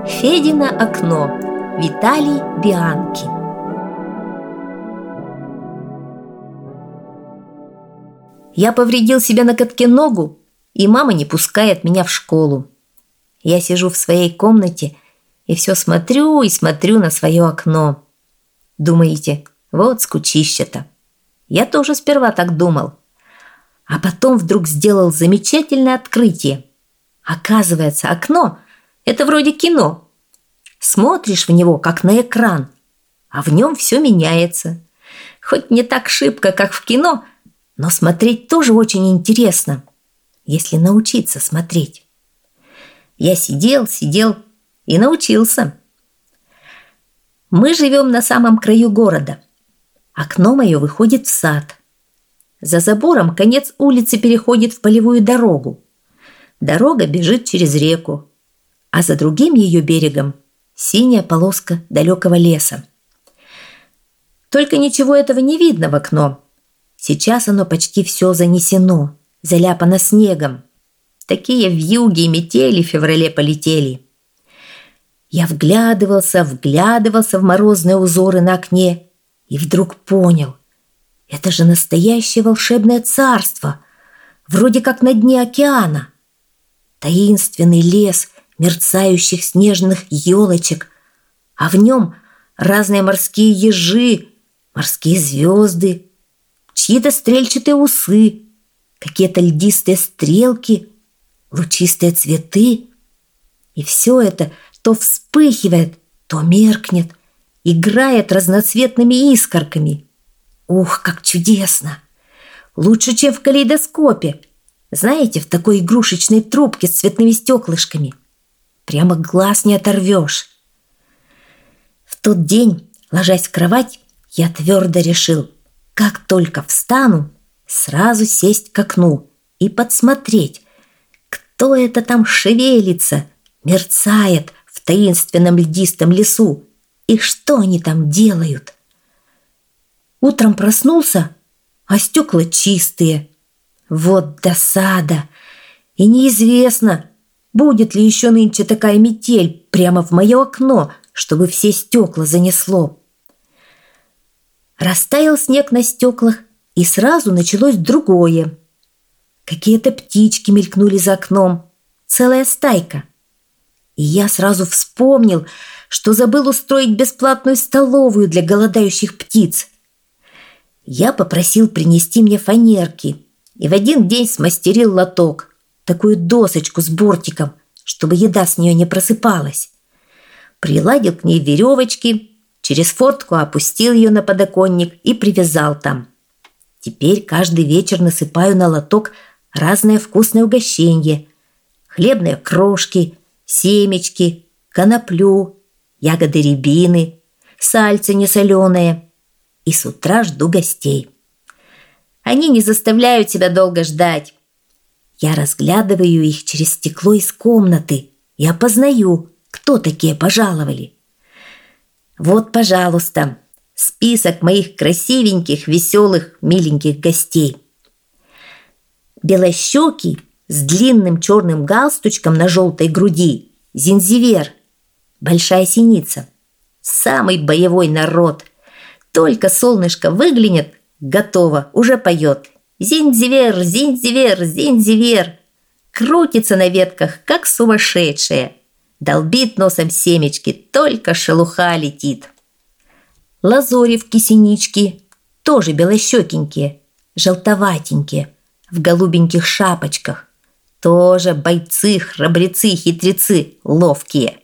Федино окно. Виталий Бианки. Я повредил себе на катке ногу, и мама не пускает меня в школу. Я сижу в своей комнате и все смотрю и смотрю на свое окно. Думаете, вот скучище-то. Я тоже сперва так думал. А потом вдруг сделал замечательное открытие. Оказывается, окно – это вроде кино. Смотришь в него, как на экран, а в нем все меняется. Хоть не так шибко, как в кино, но смотреть тоже очень интересно, если научиться смотреть. Я сидел и научился. Мы живем на самом краю города. Окно мое выходит в сад. За забором конец улицы переходит в полевую дорогу. Дорога бежит через реку, а за другим ее берегом синяя полоска далекого леса. Только ничего этого не видно в окно. Сейчас оно почти все занесено, заляпано снегом. Такие вьюги и метели в феврале полетели. Я вглядывался в морозные узоры на окне и вдруг понял, это же настоящее волшебное царство, вроде как на дне океана. Таинственный лес мерцающих снежных елочек, а в нем разные морские ежи, морские звезды, чьи-то стрельчатые усы, какие-то льдистые стрелки, лучистые цветы. И все это то вспыхивает, то меркнет, играет разноцветными искорками. Ух, как чудесно! Лучше, чем в калейдоскопе. Знаете, в такой игрушечной трубке с цветными стеклышками. Прямо глаз не оторвешь. В тот день, ложась в кровать, я твердо решил, как только встану, сразу сесть к окну и подсмотреть, кто это там шевелится, мерцает в таинственном льдистом лесу и что они там делают. Утром проснулся, а стекла чистые. Вот досада! И неизвестно, будет ли еще нынче такая метель прямо в мое окно, чтобы все стекла занесло. Растаял снег на стеклах, и сразу началось другое. Какие-то птички мелькнули за окном, целая стайка. И я сразу вспомнил, что забыл устроить бесплатную столовую для голодающих птиц. Я попросил принести мне фанерки и в один день смастерил лоток, такую досочку с бортиком, чтобы еда с нее не просыпалась. Приладил к ней веревочки, через фортку опустил ее на подоконник и привязал там. Теперь каждый вечер насыпаю на лоток разное вкусное угощенье: хлебные крошки, семечки, коноплю, ягоды рябины, сальце несоленое. И с утра жду гостей. Они не заставляют себя долго ждать. Я разглядываю их через стекло из комнаты и опознаю, кто такие пожаловали. Вот, пожалуйста, список моих красивеньких, веселых, миленьких гостей. Белощекий с длинным черным галстучком на желтой груди — Зинзивер, большая синица. Самый боевой народ. Только солнышко выглянет, готово, уже поет. Зинзивер, Зинзивер, Зинзивер. Крутится на ветках, как сумасшедшая. Долбит носом семечки, только шелуха летит. Лазоревки-синички, тоже белощекенькие, желтоватенькие, в голубеньких шапочках. Тоже бойцы, храбрецы, хитрецы, ловкие.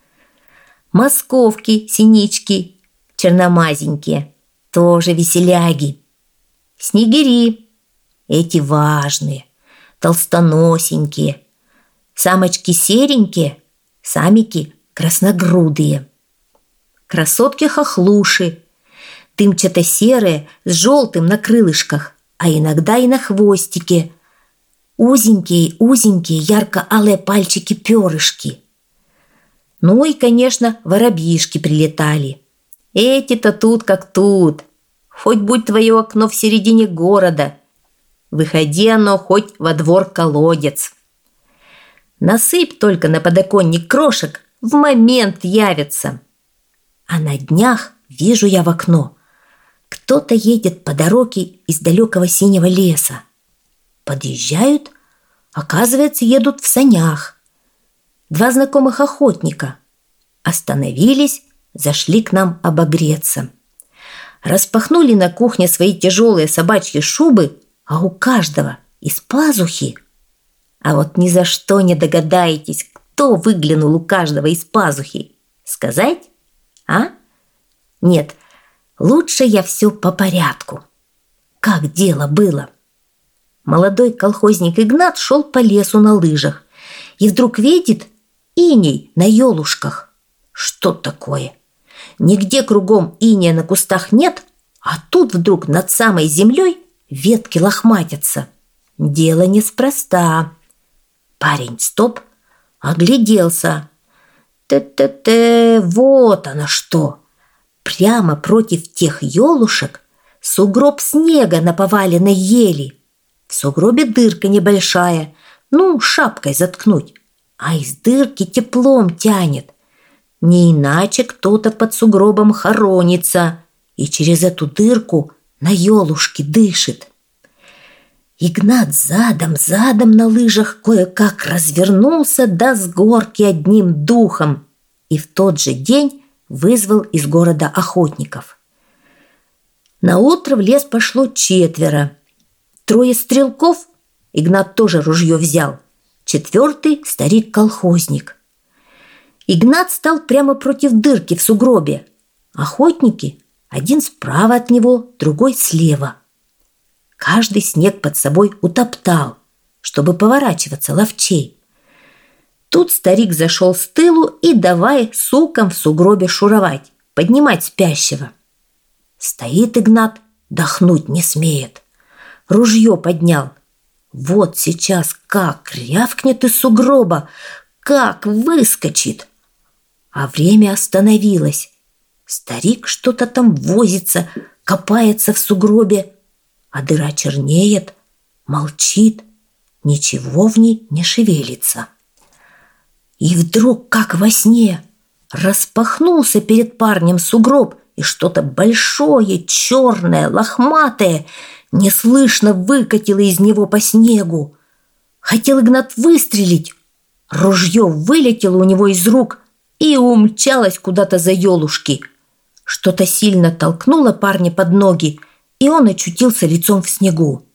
Московки-синички, черномазенькие, тоже веселяги. Снегири, эти важные, толстоносенькие. Самочки серенькие, самики красногрудые. Красотки-хохлуши, дымчато-серые с желтым на крылышках, а иногда и на хвостике. Узенькие, ярко-алые пальчики-перышки. Ну и, конечно, воробьишки прилетали. Эти-то тут как тут. Хоть будь твое окно в середине города, выходи оно хоть во двор-колодец. Насыпь только на подоконник крошек, в момент явятся. А на днях вижу я в окно. Кто-то едет по дороге из далекого синего леса. Подъезжают, оказывается, едут в санях. 2 знакомых охотника. Остановились, зашли к нам обогреться. Распахнули на кухне свои тяжелые собачьи шубы, а у каждого из пазухи. А вот ни за что не догадаетесь, кто выглянул у каждого из пазухи. Сказать? А? Нет, лучше я все по порядку. Как дело было? Молодой колхозник Игнат шел по лесу на лыжах и вдруг видит иней на елушках. Что такое? Нигде кругом иния на кустах нет, а тут вдруг над самой землей ветки лохматятся. Дело неспроста. Парень, стоп, огляделся. Вот оно что. Прямо против тех елушек сугроб снега на поваленной ели. В сугробе дырка небольшая, шапкой заткнуть, а из дырки теплом тянет. Не иначе кто-то под сугробом хоронится и через эту дырку на елушке дышит. Игнат задом на лыжах кое-как развернулся с горки одним духом и в тот же день вызвал из города охотников. Наутро в лес пошло 4. 3 стрелков, Игнат тоже ружье взял, 4 старик-колхозник. Игнат стал прямо против дырки в сугробе. Охотники, один справа от него, другой слева. Каждый снег под собой утоптал, чтобы поворачиваться ловчей. Тут старик зашел с тылу и давай суком в сугробе шуровать, поднимать спящего. Стоит Игнат, дохнуть не смеет. Ружье поднял. Вот сейчас как рявкнет из сугроба, как выскочит. А время остановилось. Старик что-то там возится, копается в сугробе, а дыра чернеет, молчит, ничего в ней не шевелится. И вдруг, как во сне, распахнулся перед парнем сугроб, и что-то большое, черное, лохматое неслышно выкатило из него по снегу. Хотел Игнат выстрелить. Ружье вылетело у него из рук и умчалось куда-то за елушки. Что-то сильно толкнуло парня под ноги, и он очутился лицом в снегу.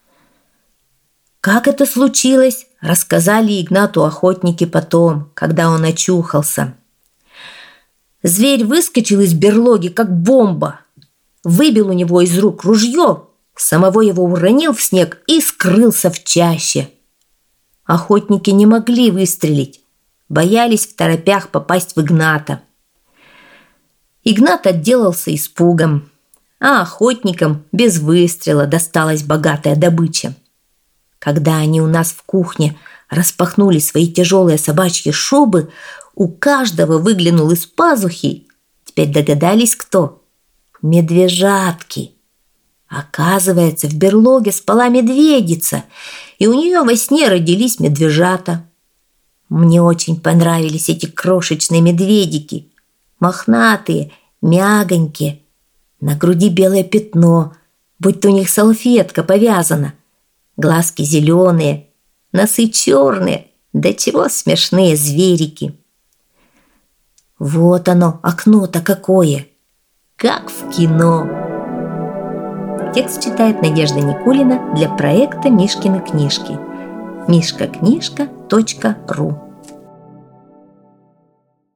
Как это случилось, рассказали Игнату охотники потом, когда он очухался. Зверь выскочил из берлоги, как бомба, выбил у него из рук ружье, самого его уронил в снег и скрылся в чаще. Охотники не могли выстрелить, боялись второпях попасть в Игната. Игнат отделался испугом, а охотникам без выстрела досталась богатая добыча. Когда они у нас в кухне распахнули свои тяжелые собачьи шубы, у каждого выглянул из пазухи. Теперь догадались, кто? Медвежатки. Оказывается, в берлоге спала медведица, и у нее во сне родились медвежата. Мне очень понравились эти крошечные медведики. Мохнатые, мягонькие. На груди белое пятно, будто у них салфетка повязана. Глазки зеленые, носы черные. Да чего смешные зверики. Вот оно, окно-то какое. Как в кино. Текст читает Надежда Никулина для проекта «Мишкины книжки». mishkaknижка.ру